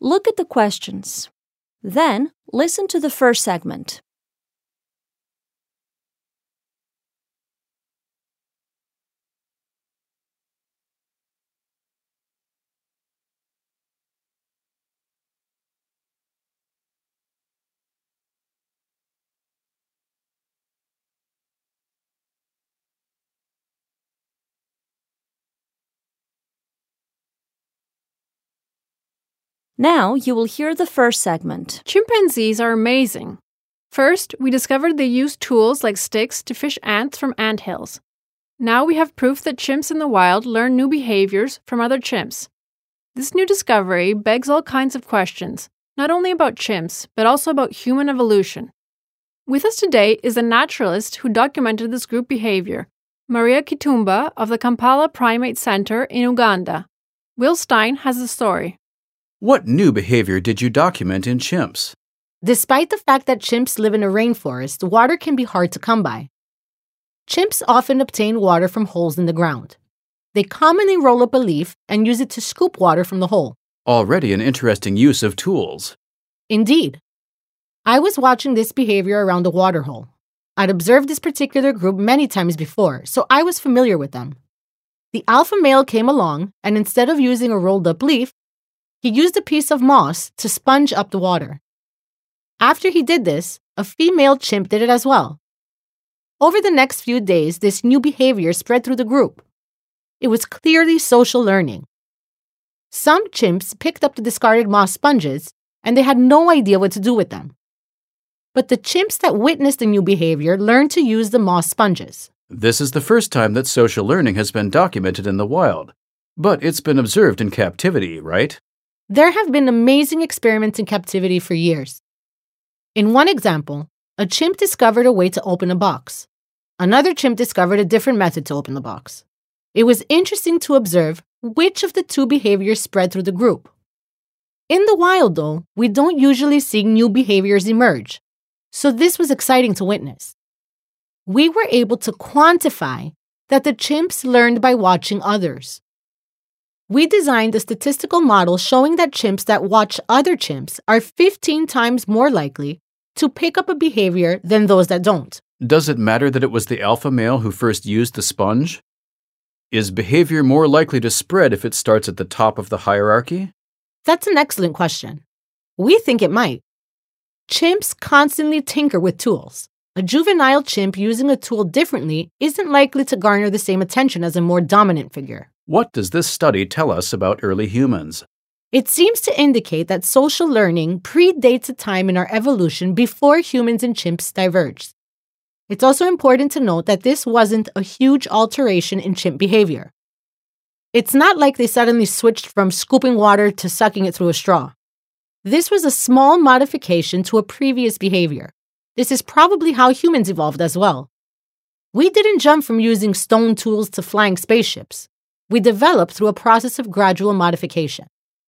Look at the questions. Then, listen to the first segment. Now you will hear the first segment. Chimpanzees are amazing. First, we discovered they use tools like sticks to fish ants from anthills. Now we have proof that chimps in the wild learn new behaviors from other chimps. This new discovery begs all kinds of questions, not only about chimps, but also about human evolution. With us today is a naturalist who documented this group behavior, Maria Kitumba of the Kampala Primate Center in Uganda. Will Stein has the story. What new behavior did you document in chimps? Despite the fact that chimps live in a rainforest, water can be hard to come by. Chimps often obtain water from holes in the ground. They commonly roll up a leaf and use it to scoop water from the hole. Already an interesting use of tools. Indeed. I was watching this behavior around a water hole. I'd observed this particular group many times before, so I was familiar with them. The alpha male came along, and instead of using a rolled up leaf, he used a piece of moss to sponge up the water. After he did this, a female chimp did it as well. Over the next few days, this new behavior spread through the group. It was clearly social learning. Some chimps picked up the discarded moss sponges, and they had no idea what to do with them. But the chimps that witnessed the new behavior learned to use the moss sponges. This is the first time that social learning has been documented in the wild. But it's been observed in captivity, right? There have been amazing experiments in captivity for years. In one example, a chimp discovered a way to open a box. Another chimp discovered a different method to open the box. It was interesting to observe which of the two behaviors spread through the group. In the wild, though, we don't usually see new behaviors emerge, so this was exciting to witness. We were able to quantify that the chimps learned by watching others. We designed a statistical model showing that chimps that watch other chimps are 15 times more likely to pick up a behavior than those that don't. Does it matter that it was the alpha male who first used the sponge? Is behavior more likely to spread if it starts at the top of the hierarchy? That's an excellent question. We think it might. Chimps constantly tinker with tools. A juvenile chimp using a tool differently isn't likely to garner the same attention as a more dominant figure. What does this study tell us about early humans? It seems to indicate that social learning predates a time in our evolution before humans and chimps diverged. It's also important to note that this wasn't a huge alteration in chimp behavior. It's not like they suddenly switched from scooping water to sucking it through a straw. This was a small modification to a previous behavior. This is probably how humans evolved as well. We didn't jump from using stone tools to flying spaceships. We developed through a process of gradual modification.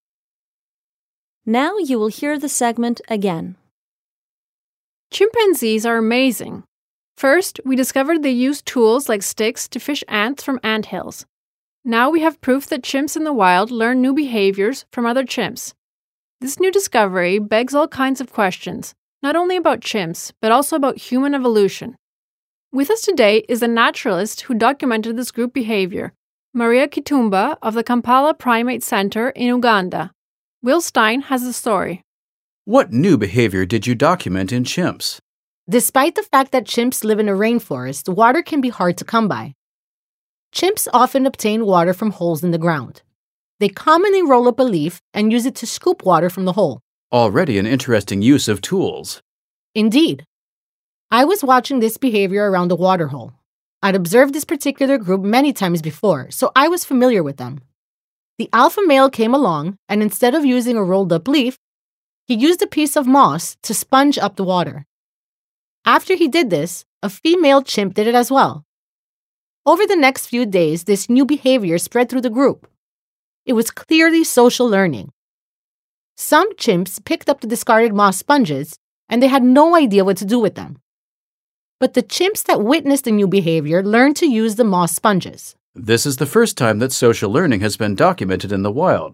Now you will hear the segment again. Chimpanzees are amazing. First, we discovered they use tools like sticks to fish ants from anthills. Now we have proof that chimps in the wild learn new behaviors from other chimps. This new discovery begs all kinds of questions, not only about chimps, but also about human evolution. With us today is a naturalist who documented this group behavior, Maria Kitumba of the Kampala Primate Center in Uganda. Will Stein has the story. What new behavior did you document in chimps? Despite the fact that chimps live in a rainforest, water can be hard to come by. Chimps often obtain water from holes in the ground. They commonly roll up a leaf and use it to scoop water from the hole. Already an interesting use of tools. Indeed. I was watching this behavior around a water hole. I'd observed this particular group many times before, so I was familiar with them. The alpha male came along, and instead of using a rolled up leaf, he used a piece of moss to sponge up the water. After he did this, a female chimp did it as well. Over the next few days, this new behavior spread through the group. It was clearly social learning. Some chimps picked up the discarded moss sponges, and they had no idea what to do with them. But the chimps that witnessed the new behavior learned to use the moss sponges. This is the first time that social learning has been documented in the wild.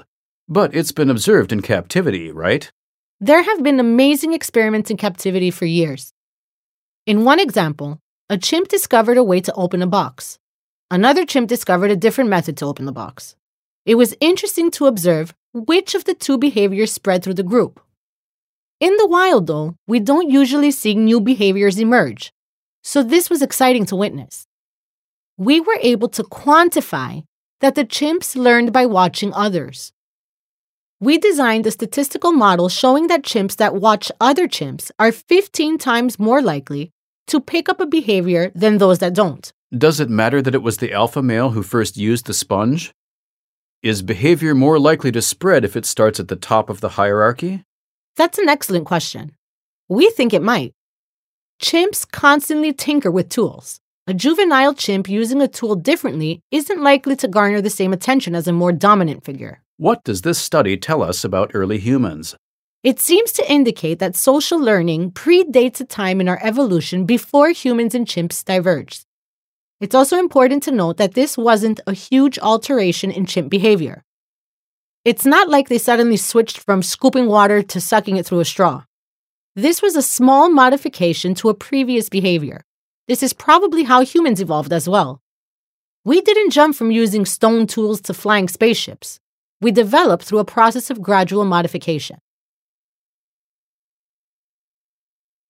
But it's been observed in captivity, right? There have been amazing experiments in captivity for years. In one example, a chimp discovered a way to open a box. Another chimp discovered a different method to open the box. It was interesting to observe which of the two behaviors spread through the group. In the wild, though, we don't usually see new behaviors emerge, so this was exciting to witness. We were able to quantify that the chimps learned by watching others. We designed a statistical model showing that chimps that watch other chimps are 15 times more likely to pick up a behavior than those that don't. Does it matter that it was the alpha male who first used the sponge? Is behavior more likely to spread if it starts at the top of the hierarchy? That's an excellent question. We think it might. Chimps constantly tinker with tools. A juvenile chimp using a tool differently isn't likely to garner the same attention as a more dominant figure. What does this study tell us about early humans? It seems to indicate that social learning predates a time in our evolution before humans and chimps diverged. It's also important to note that this wasn't a huge alteration in chimp behavior. It's not like they suddenly switched from scooping water to sucking it through a straw. This was a small modification to a previous behavior. This is probably how humans evolved as well. We didn't jump from using stone tools to flying spaceships. We developed through a process of gradual modification.